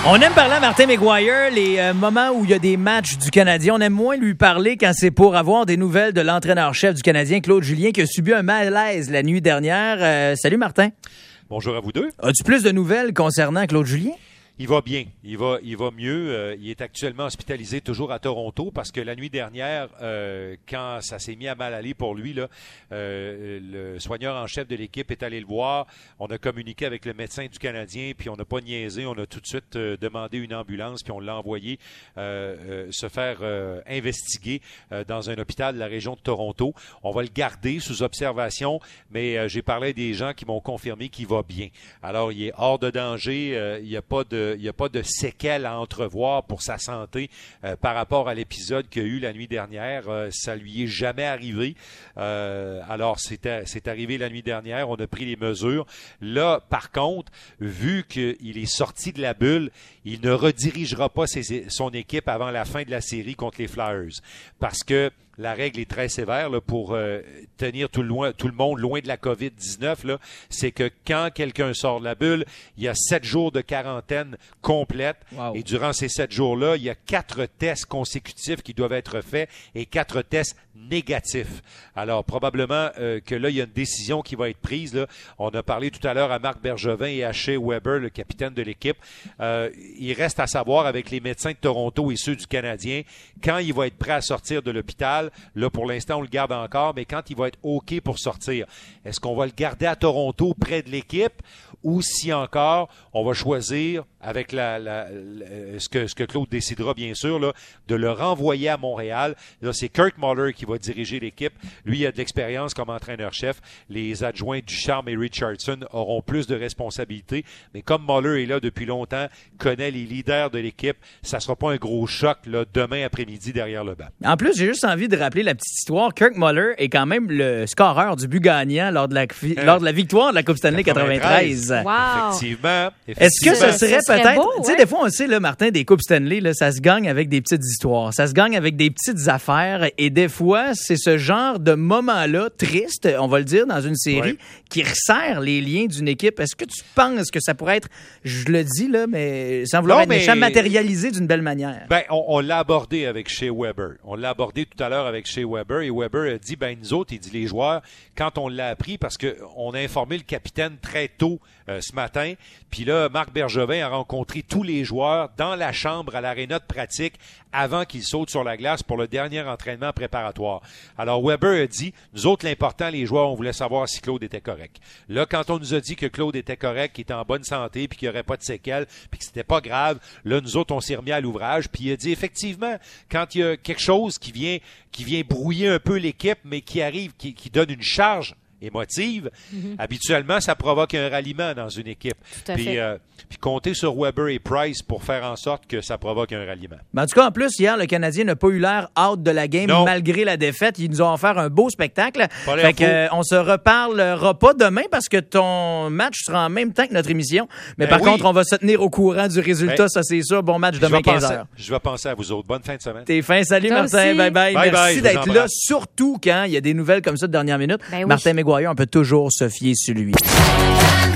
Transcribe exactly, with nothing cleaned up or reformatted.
On aime parler à Martin McGuire, les euh, moments où il y a des matchs du Canadien. On aime moins lui parler quand c'est pour avoir des nouvelles de l'entraîneur-chef du Canadien, Claude Julien, qui a subi un malaise la nuit dernière. Euh, salut Martin. Bonjour à vous deux. As-tu plus de nouvelles concernant Claude Julien? Il va bien, il va, il va mieux. Euh, il est actuellement hospitalisé toujours à Toronto parce que la nuit dernière, euh, quand ça s'est mis à mal aller pour lui, là, euh, le soigneur en chef de l'équipe est allé le voir. On a communiqué avec le médecin du Canadien, puis on n'a pas niaisé. On a tout de suite euh, demandé une ambulance, puis on l'a envoyé euh, euh, se faire euh, investiguer euh, dans un hôpital de la région de Toronto. On va le garder sous observation, mais euh, j'ai parlé à des gens qui m'ont confirmé qu'il va bien. Alors, il est hors de danger. Euh, il n'y a pas de Il n'y a pas de séquelles à entrevoir pour sa santé euh, par rapport à l'épisode qu'il y a eu la nuit dernière. Euh, ça lui est jamais arrivé. Euh, alors, c'est, c'est arrivé la nuit dernière. On a pris les mesures. Là, par contre, vu qu'il est sorti de la bulle, il ne redirigera pas ses, son équipe avant la fin de la série contre les Flyers. Parce que la règle est très sévère là, pour euh, tenir tout le, loin, tout le monde loin de la covid dix-neuf. Là, c'est que quand quelqu'un sort de la bulle, il y a sept jours de quarantaine complète. Wow. Et durant ces sept jours-là, il y a quatre tests consécutifs qui doivent être faits et quatre tests négatifs. Alors, probablement euh, que là, il y a une décision qui va être prise. Là. On a parlé tout à l'heure à Marc Bergevin et à Shea Weber, le capitaine de l'équipe. Euh, il reste à savoir avec les médecins de Toronto et ceux du Canadien, quand il va être prêt à sortir de l'hôpital. Là, pour l'instant, on le garde encore, mais quand il va être OK pour sortir, est-ce qu'on va le garder à Toronto près de l'équipe ou si encore, on va choisir, avec la, la, la, ce, que, ce que Claude décidera, bien sûr, là, de le renvoyer à Montréal. Là, c'est Kirk Muller qui va diriger l'équipe. Lui, il a de l'expérience comme entraîneur-chef. Les adjoints Ducharme et Richardson auront plus de responsabilités. Mais comme Muller est là depuis longtemps, connaît les leaders de l'équipe, ça ne sera pas un gros choc là, demain après-midi derrière le banc. En plus, j'ai juste envie de rappeler la petite histoire. Kirk Muller est quand même le scoreur du but gagnant lors de la, euh, lors de la victoire de la Coupe Stanley quatre-vingt-treize. Wow. Effectivement, effectivement. Est-ce que ce serait ça peut-être... beau, Tu sais, ouais. des fois, on sait, là, Martin, des Coupes Stanley, là, ça se gagne avec des petites histoires. Ça se gagne avec des petites affaires. Et des fois, c'est ce genre de moment-là, triste, on va le dire, dans une série, ouais. qui resserre les liens d'une équipe. Est-ce que tu penses que ça pourrait être, je le dis, là, mais sans vouloir non, être mais... méchant, matérialisé d'une belle manière? Ben, on, on l'a abordé avec Shea Weber. On l'a abordé tout à l'heure avec Shea Weber. Et Weber a dit, ben, nous autres, il dit, les joueurs, quand on l'a appris, parce qu'on a informé le capitaine très tôt euh, ce matin, puis là, Marc Bergevin a rencontré tous les joueurs dans la chambre à l'aréna de pratique avant qu'ils sautent sur la glace pour le dernier entraînement préparatoire. Alors, Weber a dit, nous autres, l'important, les joueurs, on voulait savoir si Claude était correct. Là, quand on nous a dit que Claude était correct, qu'il était en bonne santé, puis qu'il n'y aurait pas de séquelles, puis que c'était pas grave, là, nous autres, on s'est remis à l'ouvrage, puis il a dit, effectivement, quand il y a quelque chose qui vient, qui vient brouiller un peu l'équipe, mais qui arrive, qui, qui donne une charge émotive, mm-hmm. habituellement, ça provoque un ralliement dans une équipe. Tout à puis, fait. Euh, puis compter sur Weber et Price pour faire en sorte que ça provoque un ralliement. Mais en tout cas, en plus, hier, le Canadien n'a pas eu l'air out de la game non. malgré la défaite. Ils nous ont offert un beau spectacle. Pas fait que, euh, on se reparlera pas demain parce que ton match sera en même temps que notre émission. Mais ben par oui. contre, on va se tenir au courant du résultat, ben, ça c'est sûr. Bon match demain quinze heures. Je vais penser à vous autres. Bonne fin de semaine. T'es fin. Salut Toi Martin. Aussi. Bye bye. bye Merci bye, d'être là. Surtout quand il y a des nouvelles comme ça de dernière minute. Ben oui. Martin McGuire, on peut toujours se fier sur lui.